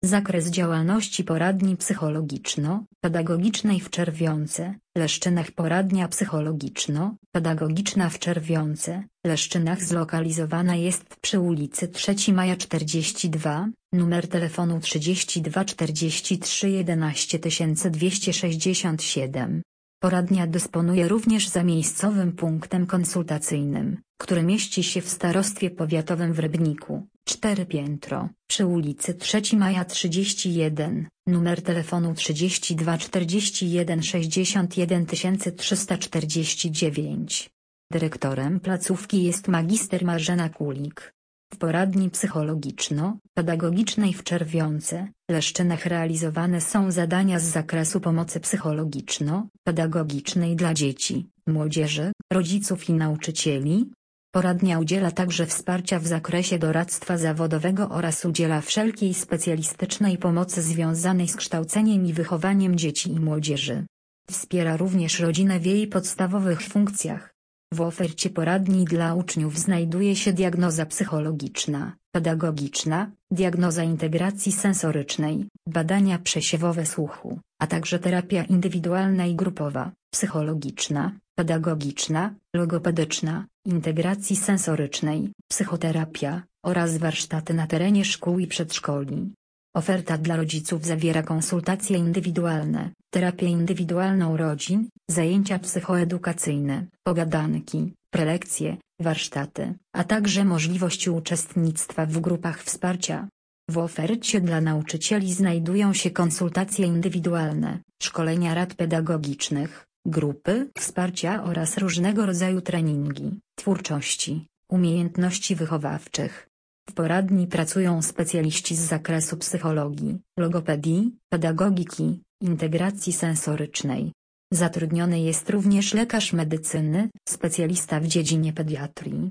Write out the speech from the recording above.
Zakres działalności poradni psychologiczno-pedagogicznej w Czerwionce, Leszczynach. Poradnia psychologiczno-pedagogiczna w Czerwionce, Leszczynach zlokalizowana jest przy ulicy 3 Maja 42, numer telefonu 32 43 11 267. Poradnia dysponuje również zamiejscowym punktem konsultacyjnym, który mieści się w starostwie powiatowym w Rybniku, 4 piętro, przy ulicy 3 Maja 31, numer telefonu 32 41 61 349. Dyrektorem placówki jest magister Marzena Kulik. W poradni psychologiczno-pedagogicznej w Czerwionce, Leszczynach realizowane są zadania z zakresu pomocy psychologiczno-pedagogicznej dla dzieci, młodzieży, rodziców i nauczycieli. Poradnia udziela także wsparcia w zakresie doradztwa zawodowego oraz udziela wszelkiej specjalistycznej pomocy związanej z kształceniem i wychowaniem dzieci i młodzieży. Wspiera również rodzinę w jej podstawowych funkcjach. W ofercie poradni dla uczniów znajduje się diagnoza psychologiczna, pedagogiczna, diagnoza integracji sensorycznej, badania przesiewowe słuchu, a także terapia indywidualna i grupowa, psychologiczna, pedagogiczna, logopedyczna, integracji sensorycznej, psychoterapia, oraz warsztaty na terenie szkół i przedszkoli. Oferta dla rodziców zawiera konsultacje indywidualne, terapię indywidualną rodzin, zajęcia psychoedukacyjne, pogadanki, prelekcje, warsztaty, a także możliwość uczestnictwa w grupach wsparcia. W ofercie dla nauczycieli znajdują się konsultacje indywidualne, szkolenia rad pedagogicznych, grupy wsparcia oraz różnego rodzaju treningi, twórczości, umiejętności wychowawczych. W poradni pracują specjaliści z zakresu psychologii, logopedii, pedagogiki, integracji sensorycznej. Zatrudniony jest również lekarz medycyny, specjalista w dziedzinie pediatrii.